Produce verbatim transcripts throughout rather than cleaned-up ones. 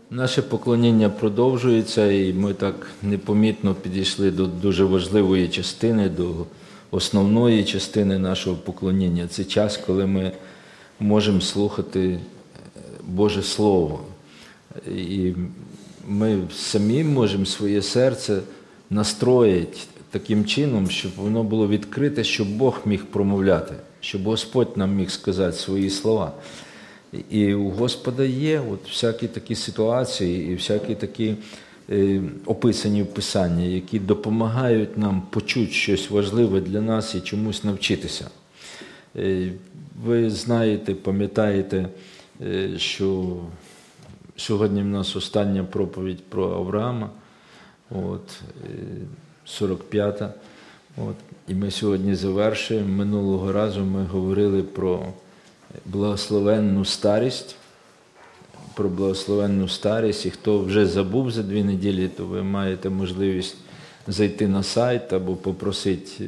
Наше поклоніння продовжується, і ми так непомітно підійшли до дуже важливої частини, до основної частини нашого поклоніння. Це час, коли ми можемо слухати Боже Слово. І ми самі можемо своє серце настроїти таким чином, щоб воно було відкрите, щоб Бог міг промовляти, щоб Господь нам міг сказати свої слова. І у Господа є от всякі такі ситуації і всякі такі е, описані в Писанні, які допомагають нам почути щось важливе для нас і чомусь навчитися. Е, ви знаєте, пам'ятаєте, е, що сьогодні в нас остання проповідь про Авраама, от, е, сорок п'ята. От, і ми сьогодні завершуємо. Минулого разу ми говорили про благословенну старість, про благословенну старість, і хто вже забув за дві неділі, то ви маєте можливість зайти на сайт або попросити,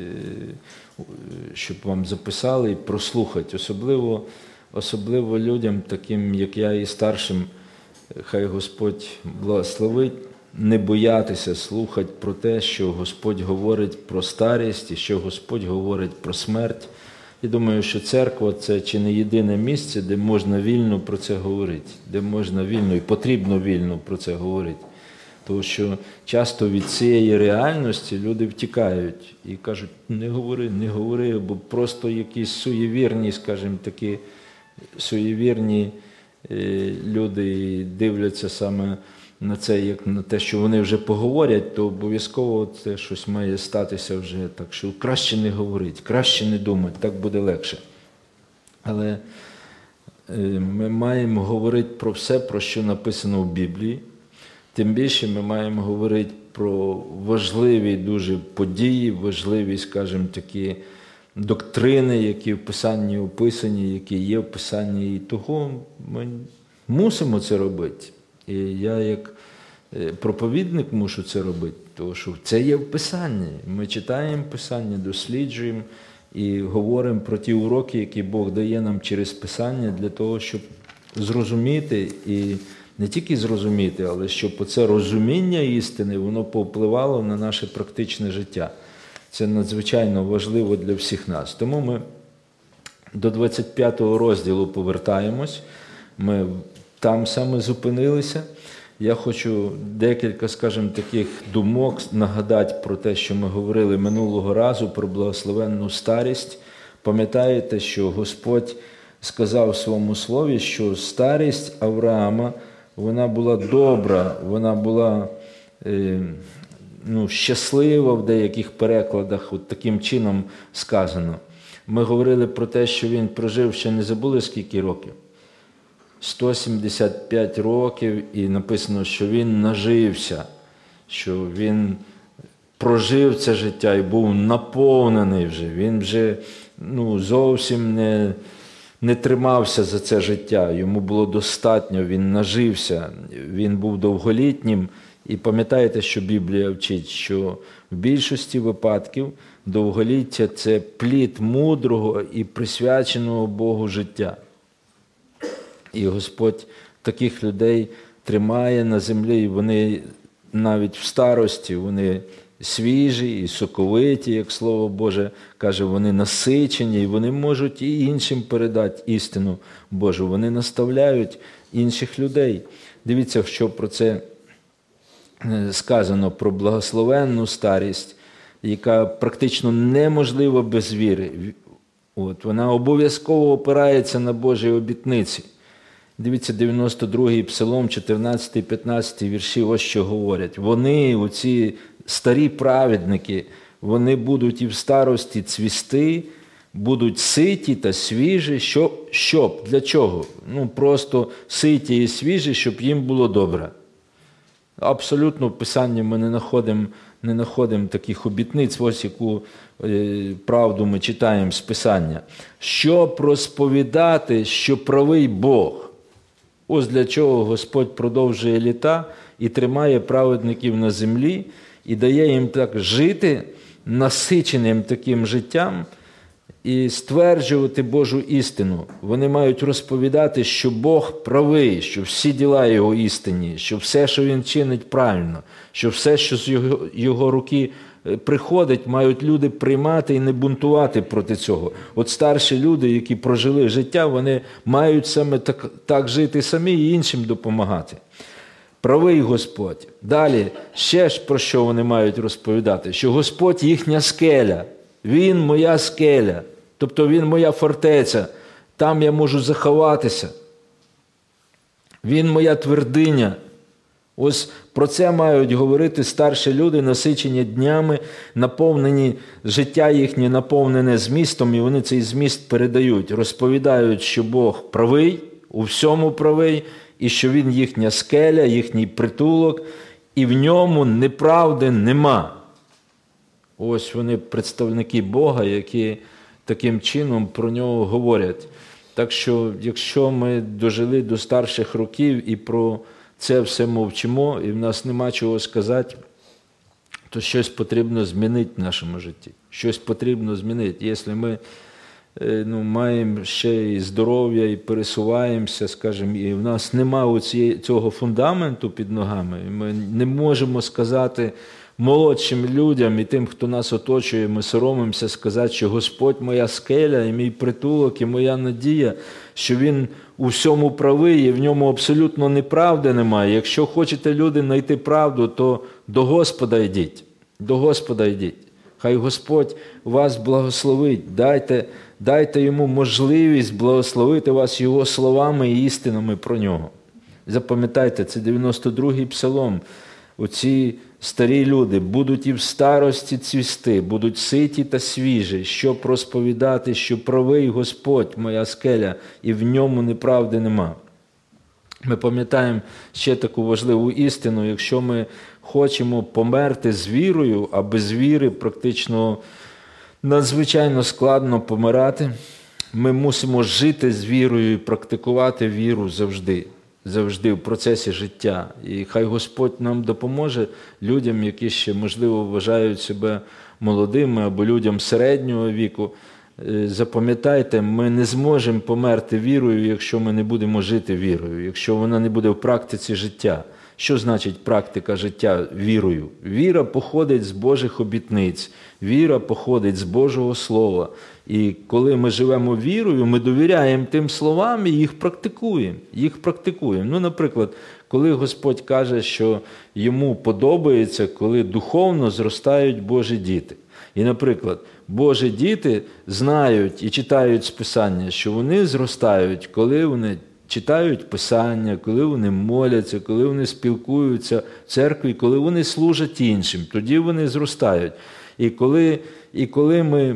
щоб вам записали і прослухати. Особливо, особливо людям, таким як я і старшим, хай Господь благословить, не боятися слухати про те, що Господь говорить про старість і що Господь говорить про смерть. Я думаю, що церква – це чи не єдине місце, де можна вільно про це говорити, де можна вільно і потрібно вільно про це говорити. Тому що часто від цієї реальності люди втікають і кажуть, не говори, не говори, бо просто якісь суєвірні, скажімо такі, суєвірні люди дивляться саме на це, як на те, що вони вже поговорять, то обов'язково це щось має статися вже так, що краще не говорити, краще не думати, так буде легше. Але ми маємо говорити про все, про що написано в Біблії. Тим більше ми маємо говорити про важливі дуже події, важливі, скажімо, такі доктрини, які в Писанні описані, які є в Писанні, і того ми мусимо це робити. І я як проповідник мушу це робити, тому що це є в Писанні. Ми читаємо Писання, досліджуємо і говоримо про ті уроки, які Бог дає нам через Писання, для того, щоб зрозуміти, і не тільки зрозуміти, але щоб оце розуміння істини, воно повпливало на наше практичне життя. Це надзвичайно важливо для всіх нас. Тому ми до двадцять п'ятого розділу повертаємось. Ми там саме зупинилися. Я хочу декілька, скажімо, таких думок нагадати про те, що ми говорили минулого разу, про благословенну старість. Пам'ятаєте, що Господь сказав в своєму слові, що старість Авраама, вона була добра, вона була е, ну, щаслива в деяких перекладах, от таким чином сказано. Ми говорили про те, що він прожив, ще не забули скільки років? сто сімдесят п'ять років, і написано, що він нажився, що він прожив це життя і був наповнений вже. Він вже ну, зовсім не, не тримався за це життя, йому було достатньо, він нажився, він був довголітнім. І пам'ятаєте, що Біблія вчить, що в більшості випадків довголіття – це плід мудрого і присвяченого Богу життя. І Господь таких людей тримає на землі, і вони навіть в старості, вони свіжі і соковиті, як Слово Боже каже, вони насичені, і вони можуть і іншим передати істину Божу. Вони наставляють інших людей. Дивіться, що про це сказано, про благословенну старість, яка практично неможлива без віри. От, вона обов'язково опирається на Божі обітниці. Дивіться, дев'яносто другий псалом, чотирнадцятий п'ятнадцятий вірші, ось що говорять. Вони, оці старі праведники, вони будуть і в старості цвісти, будуть ситі та свіжі. Щоб, щоб? Для чого? Ну, просто ситі і свіжі, щоб їм було добре. Абсолютно в Писанні ми не знаходимо, не знаходимо таких обітниць, ось яку е, правду ми читаємо з Писання. Щоб розповідати, що правий Бог. Ось для чого Господь продовжує літа і тримає праведників на землі, і дає їм так жити насиченим таким життям, і стверджувати Божу істину. Вони мають розповідати, що Бог правий, що всі діла Його істинні, що все, що Він чинить, правильно, що все, що з Його, його руки приходить, мають люди приймати і не бунтувати проти цього. От старші люди, які прожили життя, вони мають саме так, так жити самі і іншим допомагати. Правий Господь. Далі, ще ж про що вони мають розповідати? Що Господь їхня скеля, Він моя скеля, тобто Він моя фортеця, там я можу заховатися. Він моя твердиня. Ось про це мають говорити старші люди, насичені днями, наповнені, життя їхнє наповнене змістом, і вони цей зміст передають, розповідають, що Бог правий, у всьому правий, і що Він їхня скеля, їхній притулок, і в ньому неправди нема. Ось вони представники Бога, які таким чином про нього говорять. Так що, якщо ми дожили до старших років і про це все мовчимо, і в нас нема чого сказати, то щось потрібно змінити в нашому житті. Щось потрібно змінити. Якщо ми ну, маємо ще і здоров'я, і пересуваємося, скажімо, і в нас нема цього фундаменту під ногами, і ми не можемо сказати молодшим людям і тим, хто нас оточує, ми соромимося сказати, що Господь моя скеля, і мій притулок, і моя надія, що Він у всьому правий, і в ньому абсолютно неправди немає. Якщо хочете, люди, знайти правду, то до Господа йдіть. До Господа йдіть. Хай Господь вас благословить. Дайте, дайте Йому можливість благословити вас Його словами і істинами про Нього. Запам'ятайте, це дев'яносто другий псалом. Оці старі люди будуть і в старості цвісти, будуть ситі та свіжі, щоб розповідати, що правий Господь, моя скеля, і в ньому неправди нема. Ми пам'ятаємо ще таку важливу істину, якщо ми хочемо померти з вірою, а без віри практично надзвичайно складно помирати, ми мусимо жити з вірою і практикувати віру завжди. Завжди в процесі життя. І хай Господь нам допоможе людям, які ще, можливо, вважають себе молодими, або людям середнього віку. Запам'ятайте, ми не зможемо померти вірою, якщо ми не будемо жити вірою, якщо вона не буде в практиці життя. Що значить практика життя вірою? Віра походить з Божих обітниць, віра походить з Божого Слова. І коли ми живемо вірою, ми довіряємо тим словам і їх практикуємо. Їх практикуємо. Ну, наприклад, коли Господь каже, що йому подобається, коли духовно зростають Божі діти. І, наприклад, Божі діти знають і читають з Писання, що вони зростають, коли вони читають Писання, коли вони моляться, коли вони спілкуються в церкві, коли вони служать іншим. Тоді вони зростають. І коли, і коли ми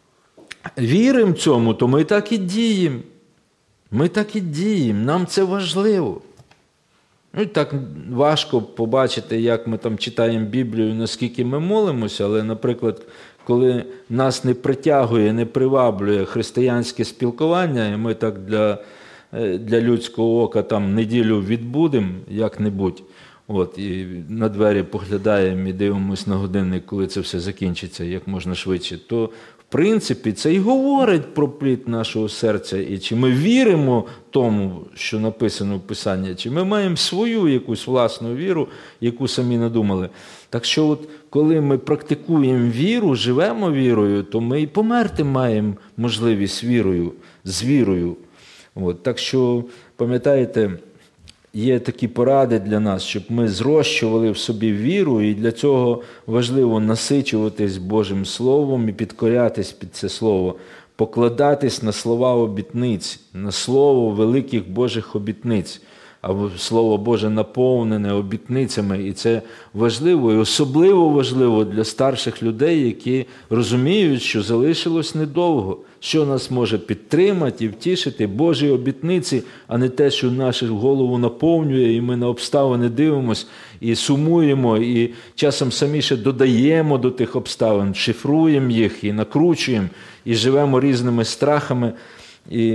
віримо цьому, то ми так і діємо. Ми так і діємо. Нам це важливо. Ну, так важко побачити, як ми там читаємо Біблію, наскільки ми молимося, але, наприклад, коли нас не притягує, не приваблює християнське спілкування, і ми так для, для людського ока там неділю відбудемо як-небудь, от, і на двері поглядаємо і дивимося на годинник, коли це все закінчиться, як можна швидше, то в принципі це і говорить про плід нашого серця, і чи ми віримо тому, що написано в Писанні, чи ми маємо свою якусь власну віру, яку самі надумали. Так що от, коли ми практикуємо віру, живемо вірою, то ми і померти маємо можливість вірою, з вірою. От, так що, пам'ятаєте, є такі поради для нас, щоб ми зрощували в собі віру, і для цього важливо насичуватись Божим Словом і підкорятись під це Слово, покладатись на слова обітниць, на Слово великих Божих обітниць. А Слово Боже наповнене обітницями, і це важливо, і особливо важливо для старших людей, які розуміють, що залишилось недовго, що нас може підтримати і втішити, Божі обітниці, а не те, що нашу голову наповнює, і ми на обставини дивимося, і сумуємо, і часом самі ще додаємо до тих обставин, шифруємо їх і накручуємо, і живемо різними страхами. І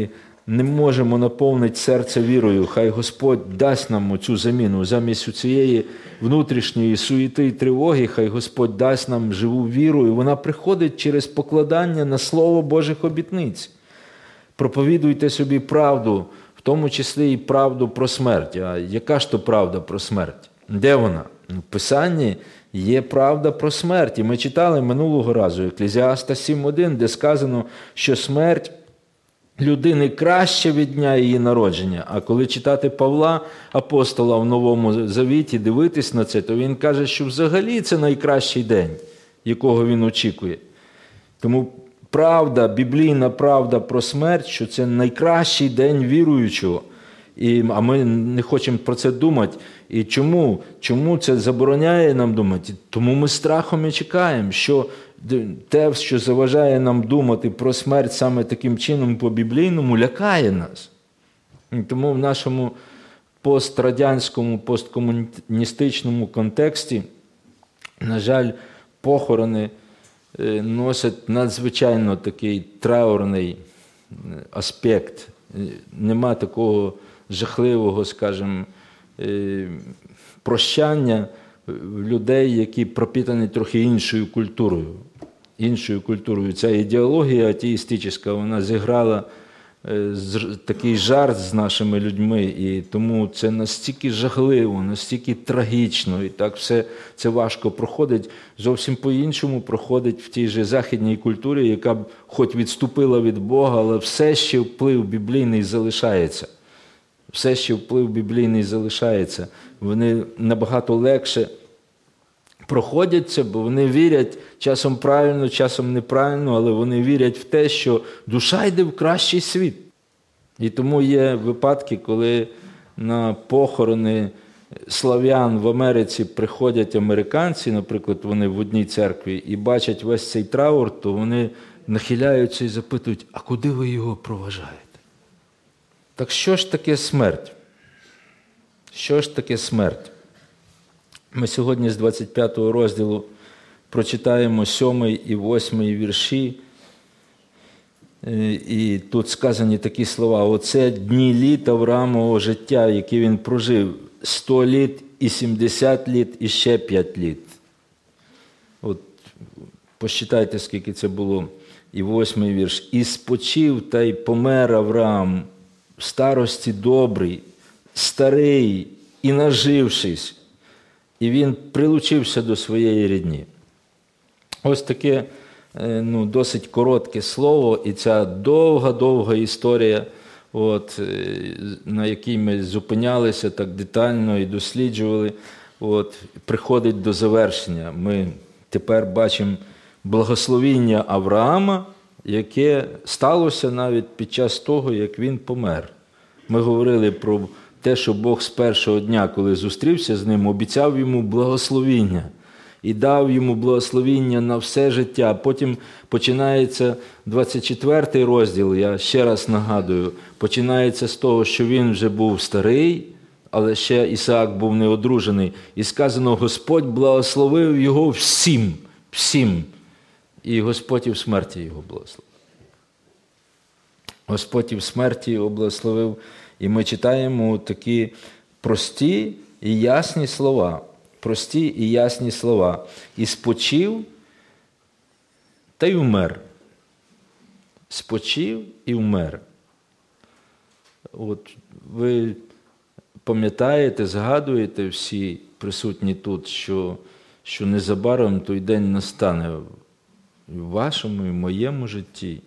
не можемо наповнити серце вірою. Хай Господь дасть нам оцю заміну. Замість цієї внутрішньої суєти і тривоги, хай Господь дасть нам живу віру, і вона приходить через покладання на Слово Божих обітниць. Проповідуйте собі правду, в тому числі і правду про смерть. А яка ж то правда про смерть? Де вона? В Писанні є правда про смерть. І ми читали минулого разу Еклезіаста сім один, де сказано, що смерть людини краще від дня її народження. А коли читати Павла, апостола в Новому Завіті, дивитись на це, то він каже, що взагалі це найкращий день, якого він очікує. Тому правда, біблійна правда про смерть, що це найкращий день віруючого. І, а ми не хочемо про це думати. І чому? Чому це забороняє нам думати? Тому ми страхом і чекаємо, що те, що заважає нам думати про смерть саме таким чином по-біблійному, лякає нас. І тому в нашому пострадянському, посткомуністичному контексті, на жаль, похорони носять надзвичайно такий траурний аспект. Нема такого жахливого, скажімо, прощання людей, які пропитані трохи іншою культурою. Іншою культурою. Ця ідеологія атеїстична, вона зіграла такий жарт з нашими людьми, і тому це настільки жахливо, настільки трагічно, і так все це важко проходить. Зовсім по-іншому проходить в тій же західній культурі, яка б хоч відступила від Бога, але все ще вплив біблійний залишається. Все ще вплив біблійний залишається. Вони набагато легше проходяться, бо вони вірять, часом правильно, часом неправильно, але вони вірять в те, що душа йде в кращий світ. І тому є випадки, коли на похорони слав'ян в Америці приходять американці, наприклад, вони в одній церкві, і бачать весь цей траур, то вони нахиляються і запитують, а куди ви його проважаєте? Так що ж таке смерть? Що ж таке смерть? Ми сьогодні з двадцять п'ятого розділу прочитаємо сьомий і восьмий вірші, і тут сказані такі слова. Оце дні літ Авраамового життя, які він прожив, сто літ і сімдесят літ і ще п'ять літ. От посчитайте, скільки це було. І восьмий вірш. І спочив та й помер Авраам в старості добрий, старий і нажившись. І він прилучився до своєї рідні. Ось таке ну, досить коротке слово, і ця довга-довга історія, от, на якій ми зупинялися так детально і досліджували, от, приходить до завершення. Ми тепер бачимо благословіння Авраама, яке сталося навіть під час того, як він помер. Ми говорили про те, що Бог з першого дня, коли зустрівся з ним, обіцяв йому благословіння. І дав йому благословіння на все життя. Потім починається двадцять четвертий розділ, я ще раз нагадую, починається з того, що він вже був старий, але ще Ісаак був неодружений. І сказано, Господь благословив його всім, всім. І Господь і в смерті його благословив. Господь і в смерті його благословив. І ми читаємо такі прості і ясні слова. Прості і ясні слова. І спочив, та й умер. Спочив і умер. От ви пам'ятаєте, згадуєте всі присутні тут, що, що незабаром той день настане в вашому і в моєму житті.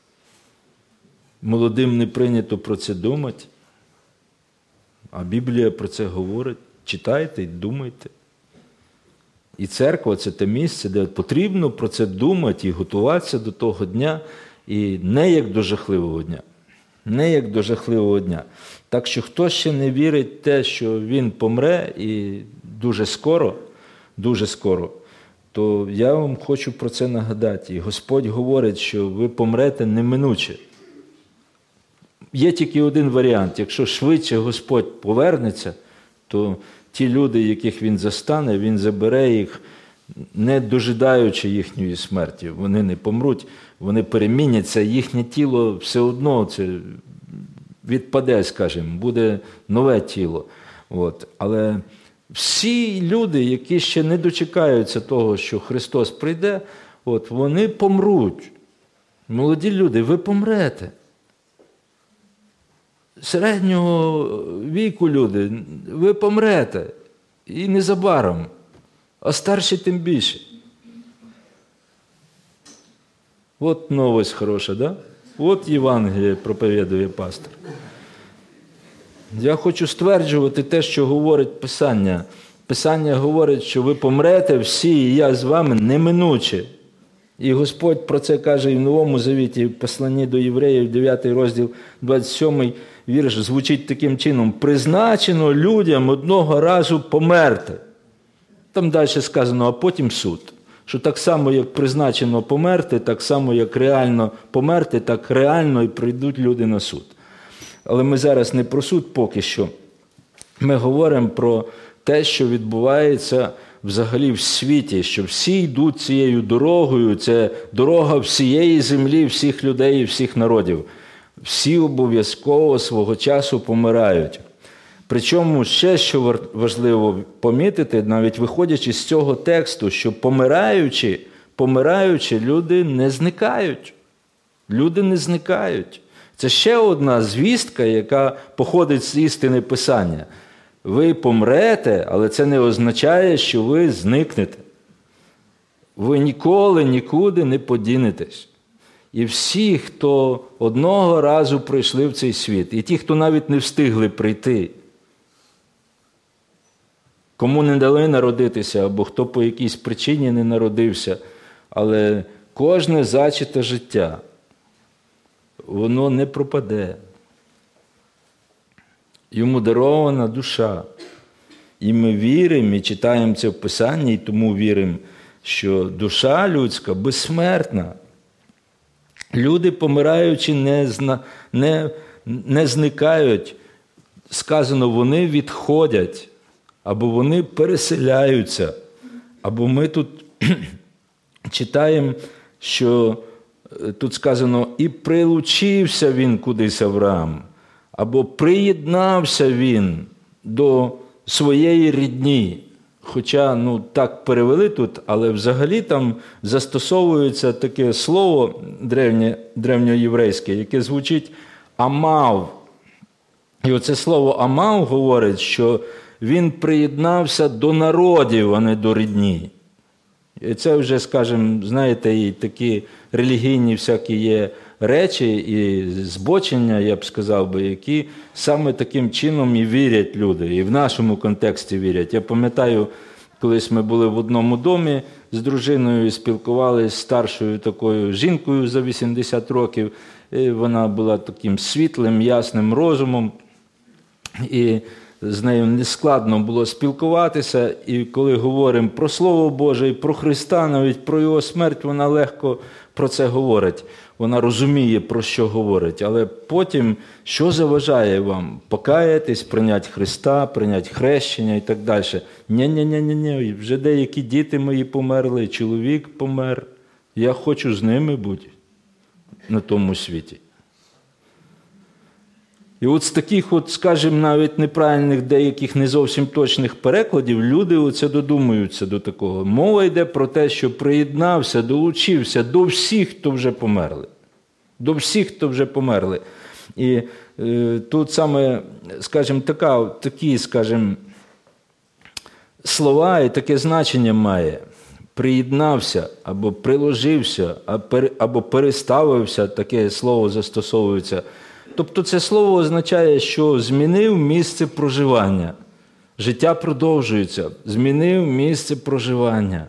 Молодим не прийнято про це думати, а Біблія про це говорить. Читайте і думайте. І церква – це те місце, де потрібно про це думати і готуватися до того дня, і не як до жахливого дня. Не як до жахливого дня. Так що хто ще не вірить в те, що він помре і дуже скоро, дуже скоро, то я вам хочу про це нагадати. І Господь говорить, що ви помрете неминуче. Є тільки один варіант. Якщо швидше Господь повернеться, то ті люди, яких Він застане, Він забере їх, не дожидаючи їхньої смерті. Вони не помруть, вони переміняться, їхнє тіло все одно, це відпаде, скажімо, буде нове тіло. От. Але всі люди, які ще не дочекаються того, що Христос прийде, от, вони помруть. Молоді люди, ви помрете. Середнього віку люди, ви помрете. І незабаром. А старші тим більше. От новость хороша, да? От Євангеліє проповідує пастор. Я хочу стверджувати те, що говорить Писання. Писання говорить, що ви помрете всі, і я з вами неминуче. І Господь про це каже і в Новому Завіті, в посланні до євреїв, дев'ятий розділ, двадцять сьомий вірш, звучить таким чином. «Призначено людям одного разу померти». Там далі сказано, а потім суд. Що так само, як призначено померти, так само, як реально померти, так реально і прийдуть люди на суд. Але ми зараз не про суд поки що. Ми говоримо про те, що відбувається взагалі в світі, що всі йдуть цією дорогою, це дорога всієї землі, всіх людей і всіх народів. Всі обов'язково свого часу помирають. Причому ще, що важливо помітити, навіть виходячи з цього тексту, що помираючи, помираючи, люди не зникають. Люди не зникають. Це ще одна звістка, яка походить з істини Писання. Ви помрете, але це не означає, що ви зникнете. Ви ніколи нікуди не подінетесь. І всі, хто одного разу прийшли в цей світ, і ті, хто навіть не встигли прийти, кому не дали народитися, або хто по якійсь причині не народився, але кожне зачате життя, воно не пропаде. Йому дарована душа. І ми віримо, і читаємо це в Писанні, і тому віримо, що душа людська безсмертна. Люди, помираючи, не, зна... не... не зникають. Сказано, вони відходять, або вони переселяються. Або ми тут читаємо, що тут сказано, і прилучився він кудись Авраам, або приєднався він до своєї рідні. Хоча, ну, так перевели тут, але взагалі там застосовується таке слово древнє, древньоєврейське, яке звучить «амав». І оце слово «амав» говорить, що він приєднався до народів, а не до рідні. І це вже, скажімо, знаєте, і такі релігійні всякі є речі і збочення, я б сказав би, які саме таким чином і вірять люди, і в нашому контексті вірять. Я пам'ятаю, колись ми були в одному домі з дружиною і спілкувалися з старшою такою жінкою за вісімдесят років, і вона була таким світлим, ясним розумом, і з нею нескладно було спілкуватися, і коли говоримо про Слово Боже і про Христа, навіть про Його смерть, вона легко про це говорить. Вона розуміє, про що говорить. Але потім, що заважає вам? Покаятись, прийняти Христа, прийняти хрещення і так далі. Ні-ні-ні, вже деякі діти мої померли, чоловік помер. Я хочу з ними бути на тому світі. І от з таких, от, скажімо, навіть неправильних, деяких не зовсім точних перекладів, люди оце додумуються до такого. Мова йде про те, що приєднався, долучився до всіх, хто вже померли. До всіх, хто вже померли. І е, тут саме, скажімо, така, такі, скажімо, слова і таке значення має. Приєднався, або приложився, або переставився, таке слово застосовується. Тобто це слово означає, що змінив місце проживання. Життя продовжується. Змінив місце проживання.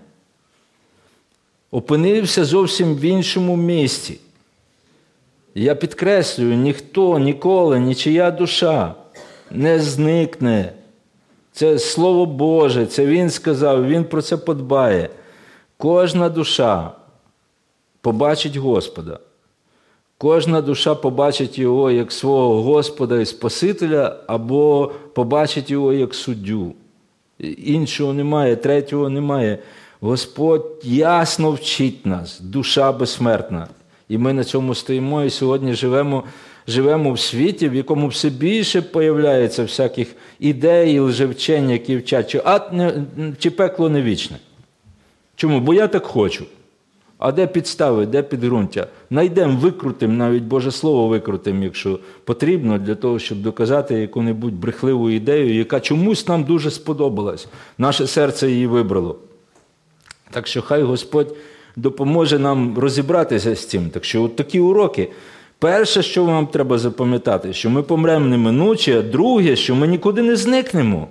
Опинився зовсім в іншому місці. Я підкреслюю, ніхто, ніколи, нічия душа не зникне. Це Слово Боже, це Він сказав, Він про це подбає. Кожна душа побачить Господа. Кожна душа побачить Його як свого Господа і Спасителя, або побачить Його як суддю. Іншого немає, третього немає. Господь ясно вчить нас, душа безсмертна. І ми на цьому стоїмо, і сьогодні живемо, живемо в світі, в якому все більше появляється всяких ідей і лжевчень, які вчать, чи ад не, чи пекло не вічне. Чому? Бо я так хочу. А де підстави, де підґрунтя? Найдемо, викрутимо, навіть Боже Слово викрутимо, якщо потрібно, для того, щоб доказати яку-небудь брехливу ідею, яка чомусь нам дуже сподобалась. Наше серце її вибрало. Так що хай Господь допоможе нам розібратися з цим. Так що от такі уроки. Перше, що вам треба запам'ятати, що ми помремо неминуче, а друге, що ми нікуди не зникнемо.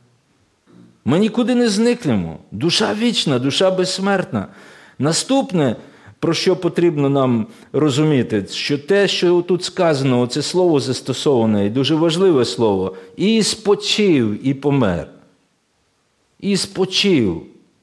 Ми нікуди не зникнемо. Душа вічна, душа безсмертна. Наступне, про що потрібно нам розуміти, що те, що тут сказано, оце слово застосоване, і дуже важливе слово, і спочив, і помер. І спочив.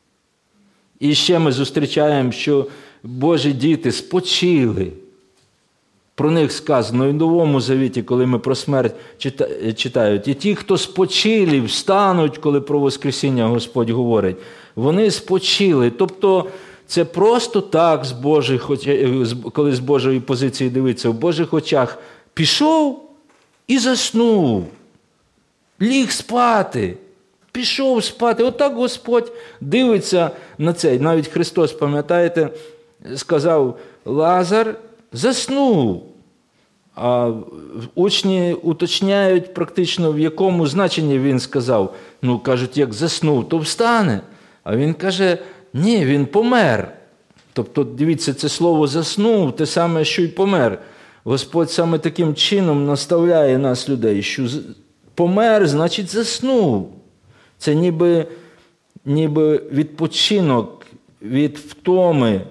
І ще ми зустрічаємо, що Божі діти спочили. Про них сказано і в Новому Завіті, коли ми про смерть читають. І ті, хто спочилі, встануть, коли про Воскресіння Господь говорить. Вони спочили. Тобто це просто так, з Божих, коли з Божої позиції дивитися, в Божих очах пішов і заснув. Ліг спати. Пішов спати. Отак Господь дивиться на це. Навіть Христос, пам'ятаєте, сказав, Лазар заснув. А учні уточняють практично, в якому значенні він сказав. Ну, кажуть, як заснув, то встане. А він каже, ні, він помер. Тобто, дивіться, це слово заснув, те саме, що й помер. Господь саме таким чином наставляє нас, людей, що помер, значить заснув. Це ніби, ніби відпочинок від втоми.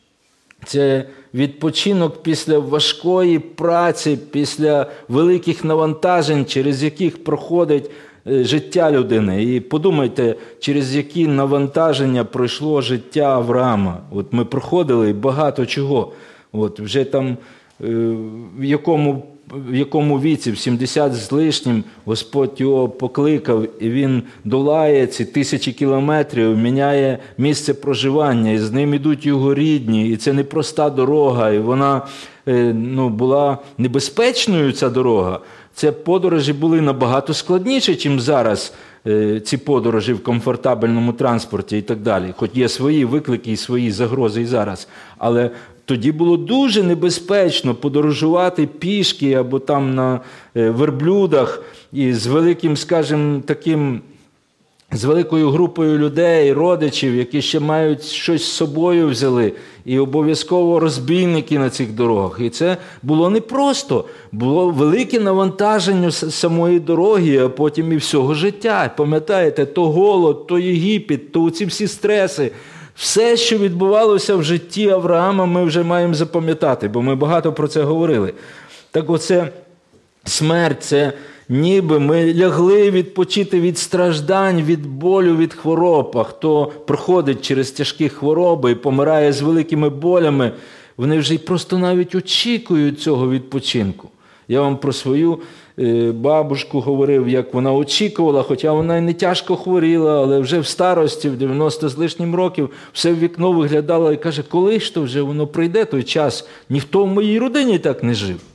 Це відпочинок після важкої праці, після великих навантажень, через яких проходить життя людини. І подумайте, через які навантаження пройшло життя Авраама. От ми проходили багато чого. От вже там в якому, в якому віці, в сімдесят з лишнім, Господь його покликав, і він долає ці тисячі кілометрів, міняє місце проживання, і з ним ідуть його рідні, і це непроста дорога, і вона ну, була небезпечною, ця дорога. Це подорожі були набагато складніші, ніж зараз ці подорожі в комфортабельному транспорті і так далі. Хоч є свої виклики і свої загрози і зараз. Але тоді було дуже небезпечно подорожувати пішки або там на верблюдах і з великим, скажімо, таким, з великою групою людей, родичів, які ще мають щось з собою взяли. І обов'язково розбійники на цих дорогах. І це було непросто. Було велике навантаження самої дороги, а потім і всього життя. Пам'ятаєте, то голод, то Єгипет, то ці всі стреси. Все, що відбувалося в житті Авраама, ми вже маємо запам'ятати, бо ми багато про це говорили. Так оце смерть, це ніби ми лягли відпочити від страждань, від болю, від хвороб. А хто проходить через тяжкі хвороби і помирає з великими болями, вони вже й просто навіть очікують цього відпочинку. Я вам про свою бабушку говорив, як вона очікувала, хоча вона й не тяжко хворіла, але вже в старості, в дев'яносто з лишнім років, все в вікно виглядала і каже, коли ж то вже воно прийде той час? Ніхто в моїй родині так не жив.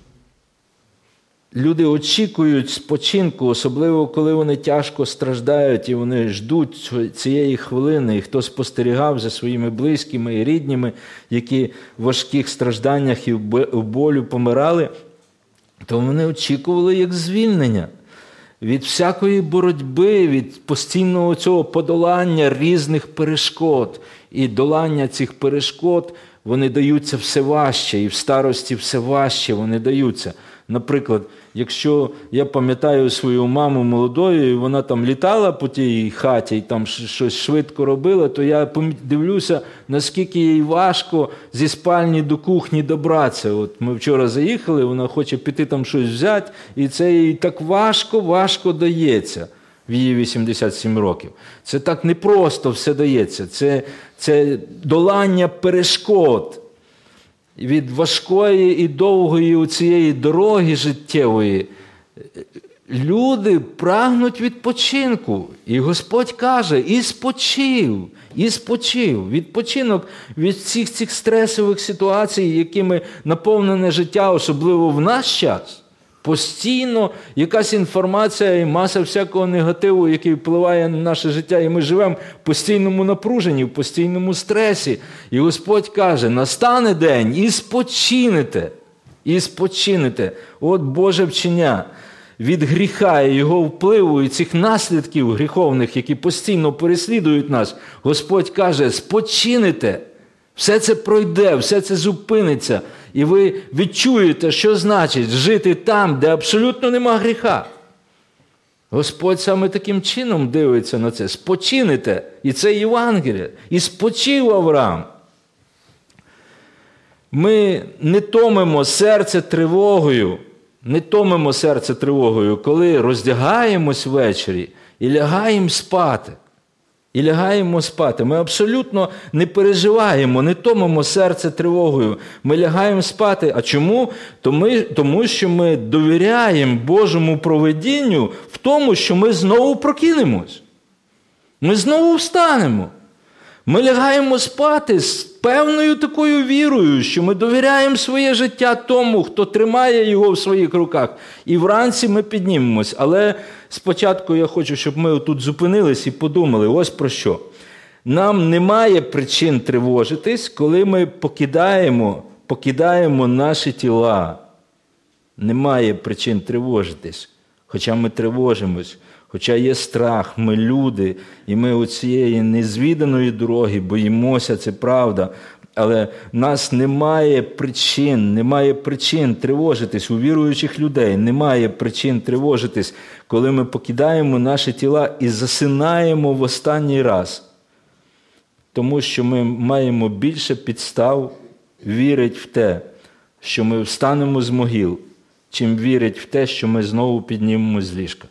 Люди очікують спочинку, особливо коли вони тяжко страждають і вони ждуть цієї хвилини. І хто спостерігав за своїми близькими і рідними, які в важких стражданнях і в болю помирали, то вони очікували як звільнення від всякої боротьби, від постійного цього подолання різних перешкод. І долання цих перешкод, вони даються все важче, і в старості все важче вони даються. Наприклад, якщо я пам'ятаю свою маму молодою, і вона там літала по тій хаті і там щось швидко робила, то я дивлюся, наскільки їй важко зі спальні до кухні добратися. От ми вчора заїхали, вона хоче піти там щось взяти, і це їй так важко, важко дається в її вісімдесят сім років. Це так непросто все дається. Це, це долання перешкод. Від важкої і довгої цієї дороги життєвої люди прагнуть відпочинку. І Господь каже, і спочив, і спочив. Відпочинок від всіх цих стресових ситуацій, якими наповнене життя, особливо в наш час. Постійно якась інформація і маса всякого негативу, який впливає на наше життя, і ми живемо в постійному напруженні, в постійному стресі. І Господь каже, настане день, і спочинете, і спочинете. От Боже вчення від гріха і його впливу, і цих наслідків гріховних, які постійно переслідують нас. Господь каже, спочинете. Все це пройде, все це зупиниться. І ви відчуєте, що значить жити там, де абсолютно нема гріха. Господь саме таким чином дивиться на це. Спочинете. І це Євангеліє. І спочив Авраам. Ми не томимо серце тривогою, не томимо серце тривогою, коли роздягаємось ввечері і лягаємо спати. І лягаємо спати. Ми абсолютно не переживаємо, не томимо серце тривогою. Ми лягаємо спати. А чому? Тому, тому що ми довіряємо Божому провидінню в тому, що ми знову прокинемось. Ми знову встанемо. Ми лягаємо спати з певною такою вірою, що ми довіряємо своє життя тому, хто тримає його в своїх руках. І вранці ми піднімемось. Але спочатку я хочу, щоб ми тут зупинились і подумали, ось про що. Нам немає причин тривожитись, коли ми покидаємо, покидаємо наші тіла. Немає причин тривожитись, хоча ми тривожимось. Хоча є страх, ми люди, і ми у цієї незвіданої дороги боїмося, це правда. Але в нас немає причин, немає причин тривожитись. У віруючих людей немає причин тривожитись, коли ми покидаємо наші тіла і засинаємо в останній раз. Тому що ми маємо більше підстав вірити в те, що ми встанемо з могил, чим вірити в те, що ми знову піднімемо з ліжка.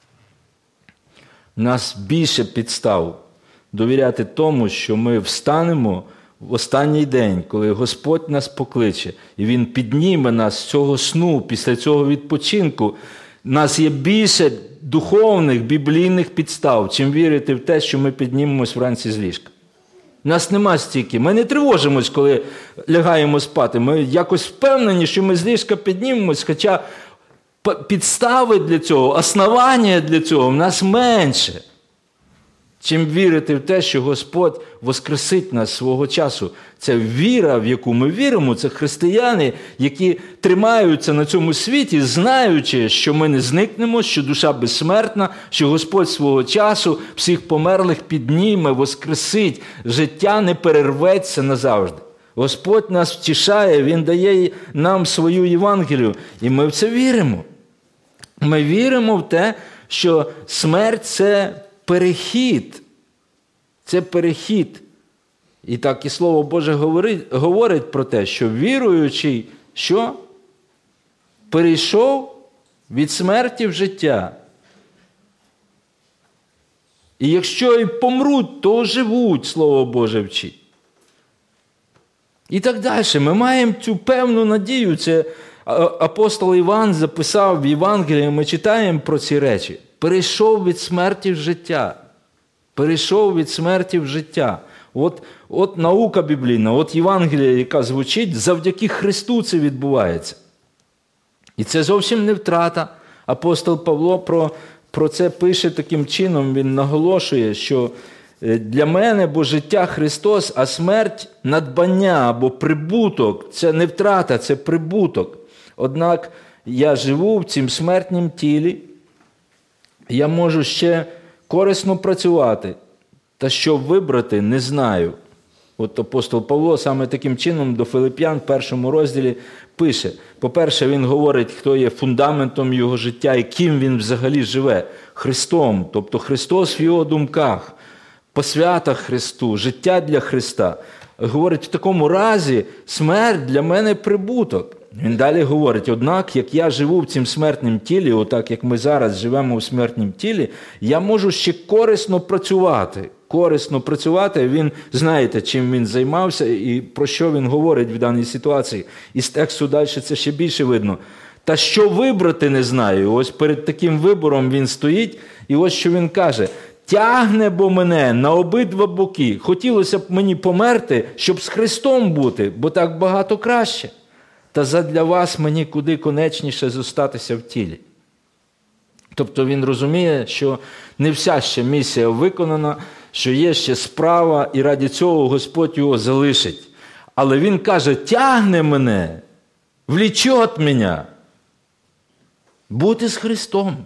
У нас більше підстав довіряти тому, що ми встанемо в останній день, коли Господь нас покличе, і Він підніме нас з цього сну, після цього відпочинку. У нас є більше духовних, біблійних підстав, чим вірити в те, що ми піднімемось вранці з ліжка. У нас нема стільки. Ми не тривожимось, коли лягаємо спати. Ми якось впевнені, що ми з ліжка піднімемось, хоча підстави для цього, основання для цього в нас менше, чим вірити в те, що Господь воскресить нас свого часу. Це віра, в яку ми віримо, це християни, які тримаються на цьому світі, знаючи, що ми не зникнемо, що душа безсмертна, що Господь свого часу всіх померлих підніме, воскресить, життя не перерветься назавжди. Господь нас втішає, Він дає нам свою Євангелію, і ми в це віримо. Ми віримо в те, що смерть – це перехід. Це перехід. І так і Слово Боже говорить, говорить про те, що віруючий, що? Перейшов від смерті в життя. І якщо і помруть, то оживуть, Слово Боже вчить. І так далі. Ми маємо цю певну надію. Це апостол Іван записав в Євангелії, ми читаємо про ці речі. Перейшов від смерті в життя. Перейшов від смерті в життя. От, от наука біблійна, от Євангелія, яка звучить, завдяки Христу це відбувається. І це зовсім не втрата. Апостол Павло про, про це пише таким чином, він наголошує, що для мене, бо життя Христос, а смерть – надбання або прибуток. Це не втрата, це прибуток. Однак я живу в цім смертнім тілі, я можу ще корисно працювати, та що вибрати, не знаю. От апостол Павло саме таким чином до Филип'ян в першому розділі пише. По-перше, він говорить, хто є фундаментом його життя і ким він взагалі живе. Христом, тобто Христос в його думках, посвята Христу, життя для Христа. Говорить, в такому разі смерть для мене прибуток. Він далі говорить, однак, як я живу в цім смертнім тілі, отак, як ми зараз живемо в смертнім тілі, я можу ще корисно працювати. Корисно працювати, він, знаєте, чим він займався і про що він говорить в даній ситуації. І з тексту далі це ще більше видно. Та що вибрати не знаю. Ось перед таким вибором він стоїть, і ось що він каже. Тягне бо мене на обидва боки. Хотілося б мені померти, щоб з Христом бути, бо так багато краще. Та задля вас мені куди конечніше зостатися в тілі. Тобто він розуміє, що не вся ще місія виконана, що є ще справа, і ради цього Господь його залишить. Але він каже, тягне мене, влічет мене, бути з Христом.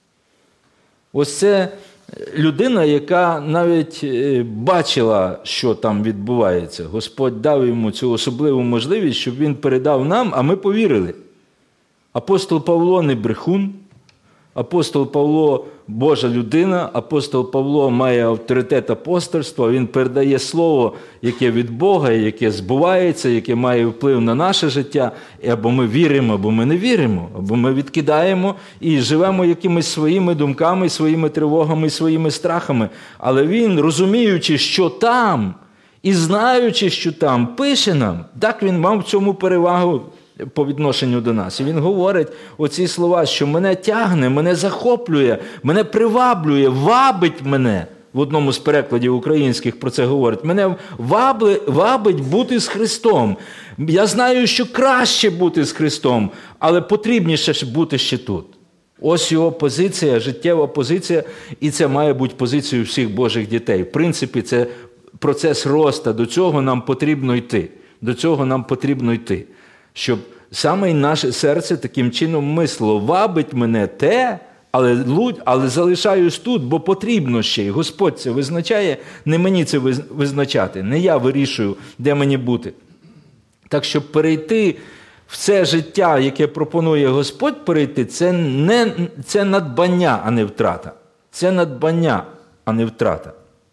Ось це людина, яка навіть бачила, що там відбувається. Господь дав йому цю особливу можливість, щоб він передав нам, а ми повірили. Апостол Павло не брехун, апостол Павло – Божа людина, апостол Павло має авторитет апостольства, він передає слово, яке від Бога, яке збувається, яке має вплив на наше життя, і або ми віримо, або ми не віримо, або ми відкидаємо і живемо якимись своїми думками, своїми тривогами, своїми страхами. Але він, розуміючи, що там, і знаючи, що там, пише нам, так він мав в цьому перевагу по відношенню до нас. І він говорить оці слова, що мене тягне, мене захоплює, мене приваблює, вабить мене. В одному з перекладів українських про це говорить. Мене вабли, вабить бути з Христом. Я знаю, що краще бути з Христом, але потрібніше бути ще тут. Ось його позиція, життєва позиція, і це має бути позицією всіх Божих дітей. В принципі, це процес росту, до цього нам потрібно йти. До цього нам потрібно йти. Щоб саме наше серце таким чином мислило, вабить мене те, але, але залишаюсь тут, бо потрібно ще. І Господь це визначає, не мені це визначати, не я вирішую, де мені бути. Так, щоб перейти в це життя, яке пропонує Господь перейти, це, не, це надбання, а не втрата. Це надбання, а не втрата.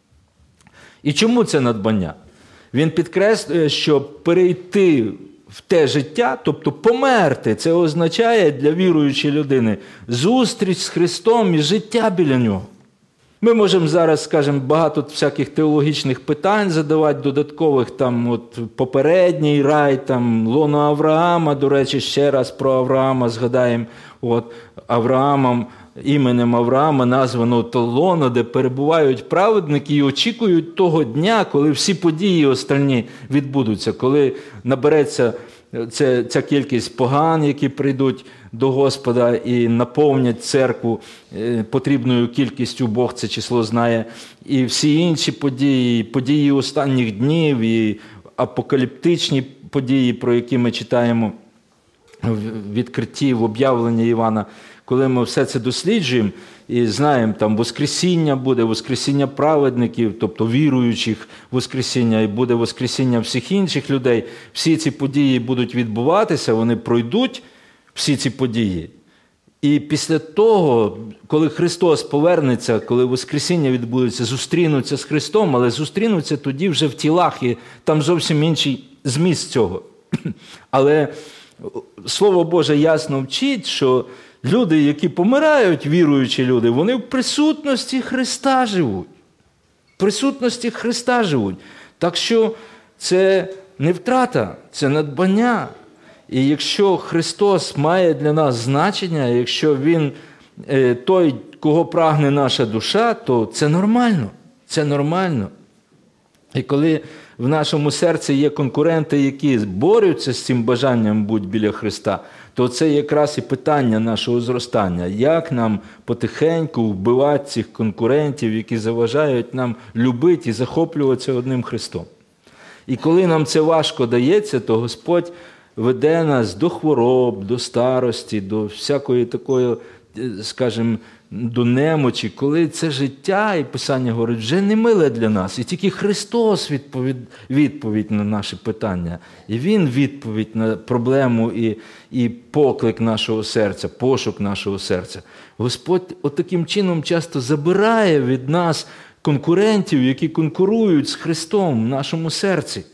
І чому це надбання? Він підкреслює, що перейти в те життя, тобто померти, це означає для віруючої людини зустріч з Христом і життя біля Нього. Ми можемо зараз, скажімо, багато всяких теологічних питань задавати, додаткових, там, от, попередній рай, там, лоно Авраама, до речі, ще раз про Авраама згадаємо, от, Авраамом, іменем Авраама названо то лоно, де перебувають праведники і очікують того дня, коли всі події остальні відбудуться, коли набереться це, ця кількість поган, які прийдуть до Господа і наповнять церкву потрібною кількістю, Бог це число знає, і всі інші події, події останніх днів, і апокаліптичні події, про які ми читаємо в відкритті, в об'явленні Івана, коли ми все це досліджуємо і знаємо, там воскресіння буде, воскресіння праведників, тобто віруючих воскресіння, і буде воскресіння всіх інших людей, всі ці події будуть відбуватися, вони пройдуть, всі ці події. І після того, коли Христос повернеться, коли воскресіння відбудеться, зустрінуться з Христом, але зустрінуться тоді вже в тілах, і там зовсім інший зміст цього. Але Слово Боже ясно вчить, що люди, які помирають, віруючі люди, вони в присутності Христа живуть. В присутності Христа живуть. Так що це не втрата, це надбання. І якщо Христос має для нас значення, якщо Він той, кого прагне наша душа, то це нормально. Це нормально. І коли в нашому серці є конкуренти, які борються з цим бажанням бути біля Христа, то це якраз і питання нашого зростання. Як нам потихеньку вбивати цих конкурентів, які заважають нам любити і захоплюватися одним Христом. І коли нам це важко дається, то Господь веде нас до хвороб, до старості, до всякої такої, скажімо, до немочі, коли це життя, і Писання говорить, вже не миле для нас. І тільки Христос відповідь, відповідь на наші питання. І Він відповідь на проблему і, і поклик нашого серця, пошук нашого серця. Господь отаким чином часто забирає від нас конкурентів, які конкурують з Христом в нашому серці.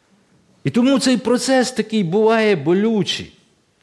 І тому цей процес такий буває болючий.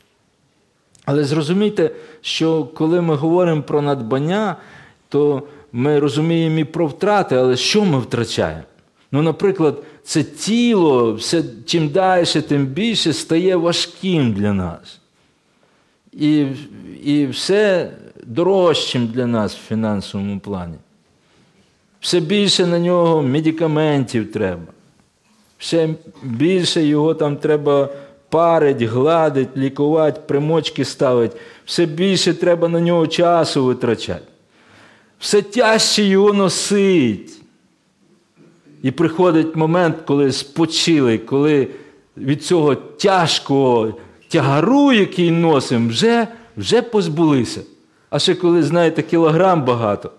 Але зрозумійте, що коли ми говоримо про надбання, то ми розуміємо і про втрати, але що ми втрачаємо? Ну, наприклад, це тіло, все, чим далі, тим більше стає важким для нас. і, і все дорожчим для нас в фінансовому плані. Все більше на нього медикаментів треба. Все більше його там треба парить, гладить, лікувати, примочки ставити. Все більше треба на нього часу витрачати. Все тяжче його носить. І приходить момент, коли спочили, коли від цього тяжкого тягару, який носимо, вже, вже позбулися. А ще коли, знаєте, кілограм багато.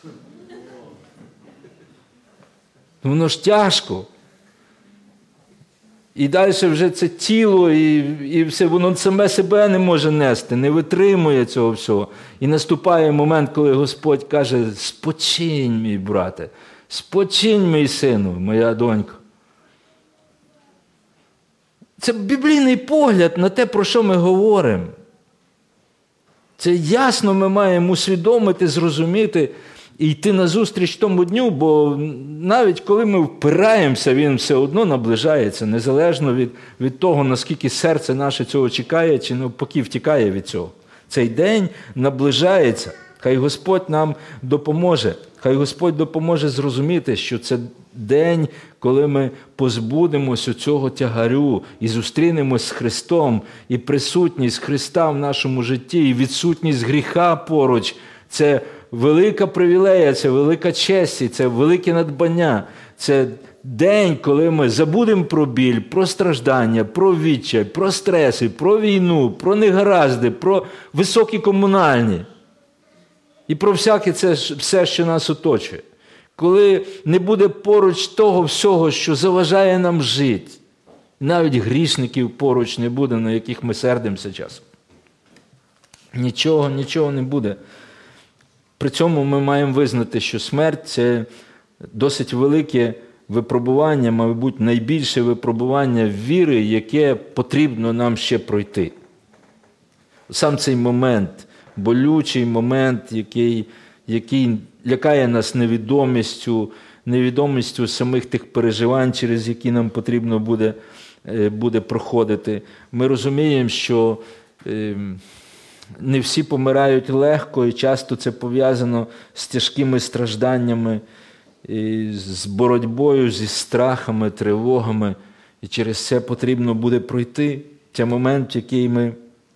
Воно ж тяжко. І далі вже це тіло, і, і все, воно саме себе не може нести, не витримує цього всього. І наступає момент, коли Господь каже: спочинь, мій брате, спочинь, мій сину, моя донька. Це біблійний погляд на те, про що ми говоримо. Це ясно ми маємо усвідомити, зрозуміти і йти назустріч тому дню, бо навіть коли ми впираємося, він все одно наближається, незалежно від, від того, наскільки серце наше цього чекає, чи навпаки втікає від цього. Цей день наближається. Хай Господь нам допоможе. Хай Господь допоможе зрозуміти, що це день, коли ми позбудемося цього тягарю і зустрінемось з Христом, і присутність Христа в нашому житті, і відсутність гріха поруч – це велика привілея, це велика честь, і це велике надбання. Це день, коли ми забудемо про біль, про страждання, про відчай, про стреси, про війну, про негаразди, про високі комунальні. І про всяке це все, що нас оточує. Коли не буде поруч того всього, що заважає нам жити. Навіть грішників поруч не буде, на яких ми сердимося часом. Нічого, нічого не буде. При цьому ми маємо визнати, що смерть – це досить велике випробування, мабуть, найбільше випробування віри, яке потрібно нам ще пройти. Сам цей момент, болючий момент, який, який лякає нас невідомістю, невідомістю самих тих переживань, через які нам потрібно буде, буде проходити. Ми розуміємо, що не всі помирають легко, і часто це пов'язано з тяжкими стражданнями, з боротьбою, зі страхами, тривогами. І через це потрібно буде пройти цей момент, в який ми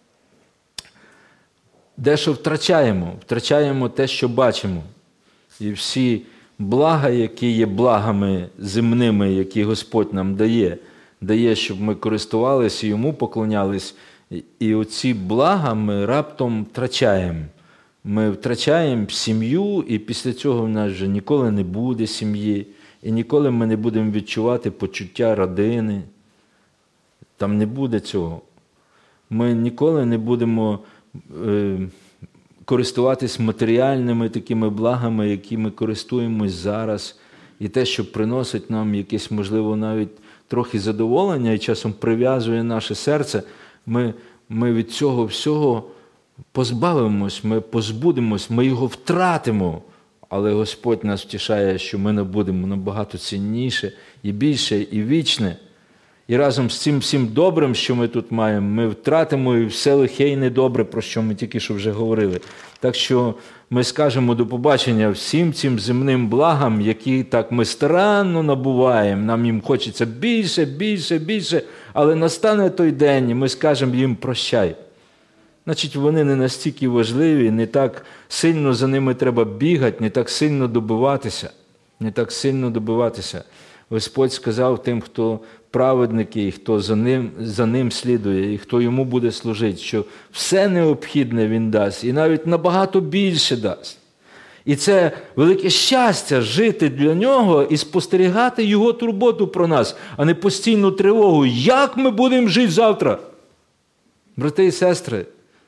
дещо втрачаємо, втрачаємо те, що бачимо. І всі блага, які є благами земними, які Господь нам дає, дає, щоб ми користувалися, йому поклонялись. І оці блага ми раптом втрачаємо. Ми втрачаємо сім'ю, і після цього в нас вже ніколи не буде сім'ї, і ніколи ми не будемо відчувати почуття родини. Там не буде цього. Ми ніколи не будемо е, користуватись матеріальними такими благами, якими користуємось зараз, і те, що приносить нам якесь, можливо, навіть трохи задоволення і часом прив'язує наше серце, ми, ми від цього всього позбавимось, ми позбудемось, ми його втратимо. Але Господь нас втішає, що ми набудемо набагато цінніше і більше, і вічне. І разом з цим всім добрим, що ми тут маємо, ми втратимо і все лихе і недобре, про що ми тільки що вже говорили. Так що ми скажемо до побачення всім цим земним благам, які так ми старанно набуваємо, нам їм хочеться більше, більше, більше, але настане той день, і ми скажемо їм прощай. Значить, вони не настільки важливі, не так сильно за ними треба бігати, не так сильно добиватися, не так сильно добиватися. Господь сказав тим, хто праведники, і хто за ним, за ним слідує, і хто йому буде служити, що все необхідне він дасть, і навіть набагато більше дасть. І це велике щастя жити для нього і спостерігати його турботу про нас, а не постійну тривогу. Як ми будемо жити завтра? Брати і сестри,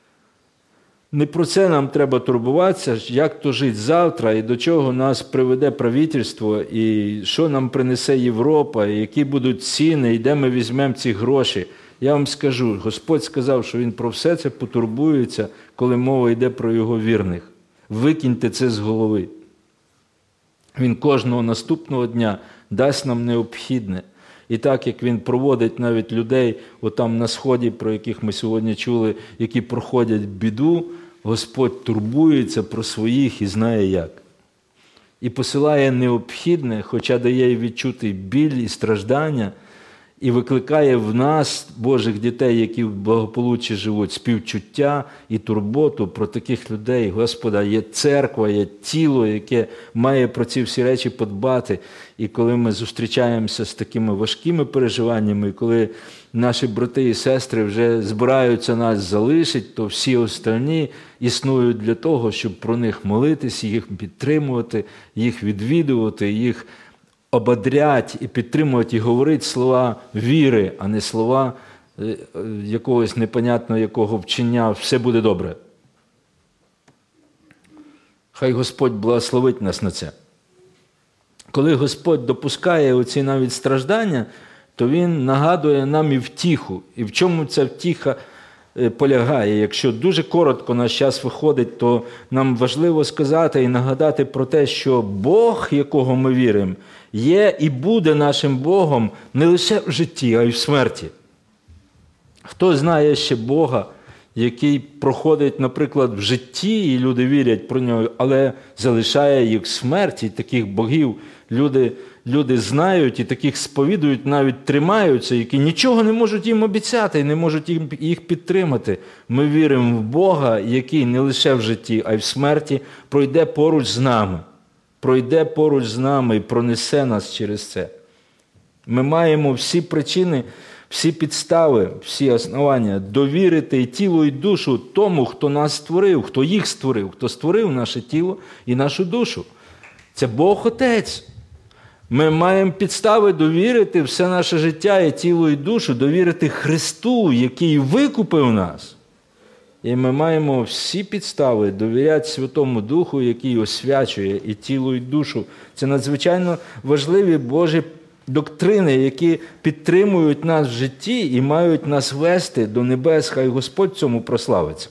не про це нам треба турбуватися, як то жити завтра, і до чого нас приведе правительство, і що нам принесе Європа, і які будуть ціни, і де ми візьмемо ці гроші. Я вам скажу, Господь сказав, що Він про все це потурбується, коли мова йде про Його вірних. Викиньте це з голови. Він кожного наступного дня дасть нам необхідне. І так, як Він проводить навіть людей отам на Сході, про яких ми сьогодні чули, які проходять біду, Господь турбується про своїх і знає як. І посилає необхідне, хоча дає й відчути біль і страждання, і викликає в нас, Божих дітей, які в благополуччі живуть, співчуття і турботу про таких людей. Господа, є церква, є тіло, яке має про ці всі речі подбати. І коли ми зустрічаємося з такими важкими переживаннями, коли наші брати і сестри вже збираються нас залишити, то всі остальні існують для того, щоб про них молитись, їх підтримувати, їх відвідувати, їх ободрять і підтримувати, і говорити слова віри, а не слова якогось непонятно якого вчення «все буде добре». Хай Господь благословить нас на це. Коли Господь допускає оці навіть страждання, то Він нагадує нам і втіху. І в чому ця втіха полягає? Якщо дуже коротко наш час виходить, то нам важливо сказати і нагадати про те, що Бог, якого ми віримо, є і буде нашим Богом не лише в житті, а й в смерті. Хто знає ще Бога, який проходить, наприклад, в житті, і люди вірять про нього, але залишає їх в смерті, таких богів люди, люди знають і таких сповідують, навіть тримаються, які нічого не можуть їм обіцяти і не можуть їх підтримати. Ми віримо в Бога, який не лише в житті, а й в смерті пройде поруч з нами. Пройде поруч з нами і пронесе нас через це. Ми маємо всі причини, всі підстави, всі основання довірити і тіло, і душу тому, хто нас створив, хто їх створив, хто створив наше тіло і нашу душу. Це Бог Отець. Ми маємо підстави довірити все наше життя, і тіло, і душу, довірити Христу, який викупив нас. І ми маємо всі підстави довіряти Святому Духу, який освячує і тіло, і душу. Це надзвичайно важливі Божі доктрини, які підтримують нас в житті і мають нас вести до небес. Хай Господь цьому прославиться.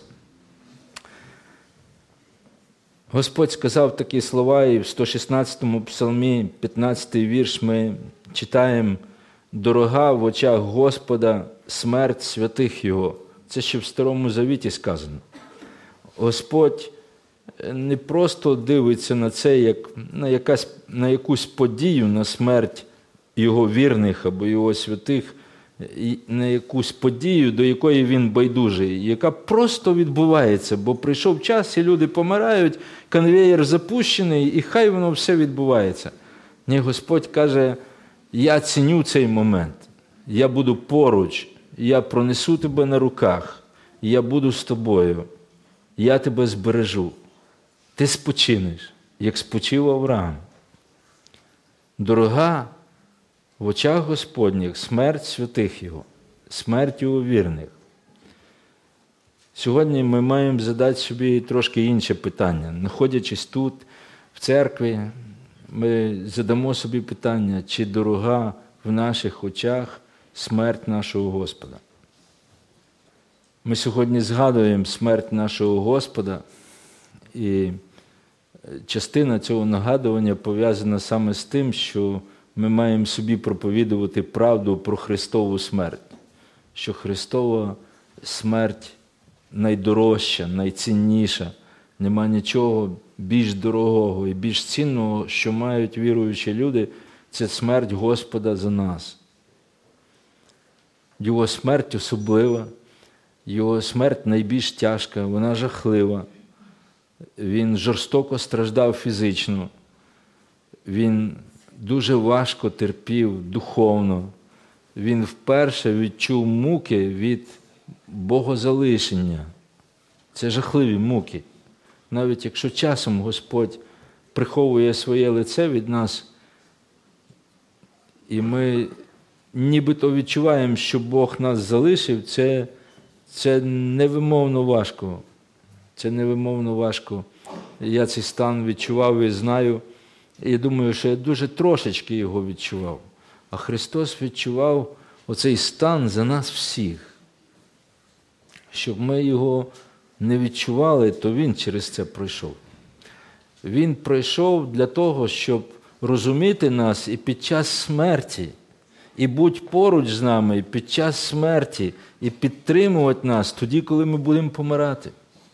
Господь сказав такі слова, і в сто шістнадцятому псалмі, п'ятнадцятий вірш, ми читаємо: «Дорога в очах Господа смерть святих Його». Це ще в Старому Завіті сказано. Господь не просто дивиться на це, як на, якась, на якусь подію, на смерть Його вірних або Його святих, на якусь подію, до якої Він байдужий, яка просто відбувається, бо прийшов час, і люди помирають, конвеєр запущений, і хай воно все відбувається. Ні, Господь каже: я ціню цей момент, я буду поруч, я пронесу тебе на руках, я буду з тобою, я тебе збережу. Ти спочинеш, як спочив Авраам. Дорога в очах Господніх смерть святих Його, смерть Його вірних. Сьогодні ми маємо задати собі трошки інше питання. Знаходячись тут, в церкві, ми задамо собі питання, чи дорога в наших очах смерть нашого Господа. Ми сьогодні згадуємо смерть нашого Господа, і частина цього нагадування пов'язана саме з тим, що ми маємо собі проповідувати правду про Христову смерть, що Христова смерть найдорожча, найцінніша, нема нічого більш дорогого і більш цінного, що мають віруючі люди, це смерть Господа за нас. Його смерть особлива, Його смерть найбільш тяжка, вона жахлива. Він жорстоко страждав фізично, він дуже важко терпів духовно, він вперше відчув муки від богозалишення. Це жахливі муки. Навіть якщо часом Господь приховує своє лице від нас, і ми нібито відчуваємо, що Бог нас залишив, це, це невимовно важко. Це невимовно важко. Я цей стан відчував і знаю. І я думаю, що я дуже трошечки його відчував. А Христос відчував оцей стан за нас всіх. Щоб ми його не відчували, то Він через це пройшов. Він пройшов для того, щоб розуміти нас і під час смерті, і будь поруч з нами і під час смерті, і підтримувати нас тоді, коли ми будемо помирати.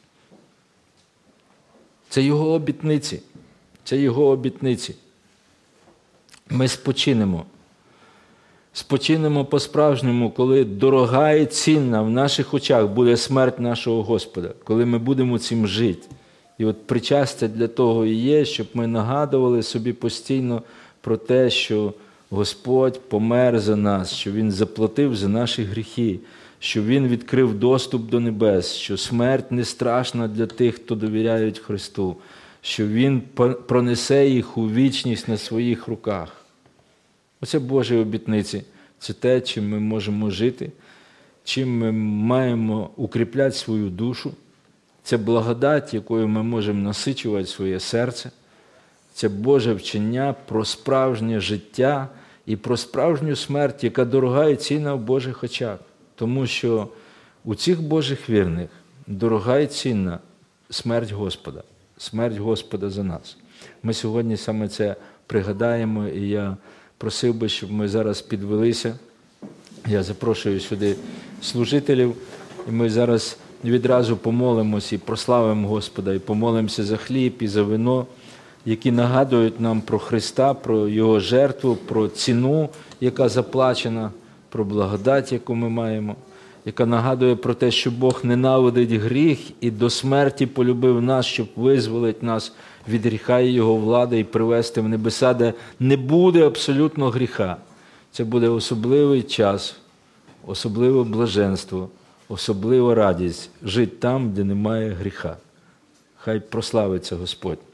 Це Його обітниці. Це Його обітниці. Ми спочинемо. Спочинемо по-справжньому, коли дорога і цінна в наших очах буде смерть нашого Господа, коли ми будемо цим жити. І от причастя для того і є, щоб ми нагадували собі постійно про те, що Господь помер за нас, що Він заплатив за наші гріхи, що Він відкрив доступ до небес, що смерть не страшна для тих, хто довіряють Христу, що Він пронесе їх у вічність на своїх руках. Оце Божі обітниці. Це те, чим ми можемо жити, чим ми маємо укріпляти свою душу. Це благодать, якою ми можемо насичувати своє серце. Це Боже вчення про справжнє життя і про справжню смерть, яка дорога і цінна в Божих очах. Тому що у цих Божих вірних дорога і цінна смерть Господа. Смерть Господа за нас. Ми сьогодні саме це пригадаємо, і я просив би, щоб ми зараз підвелися. Я запрошую сюди служителів, і ми зараз відразу помолимось і прославимо Господа, і помолимося за хліб і за вино, які нагадують нам про Христа, про Його жертву, про ціну, яка заплачена, про благодать, яку ми маємо, яка нагадує про те, що Бог ненавидить гріх і до смерті полюбив нас, щоб визволити нас від гріха і його влади і привести в небеса, де не буде абсолютно гріха. Це буде особливий час, особливе блаженство, особлива радість жити там, де немає гріха. Хай прославиться Господь.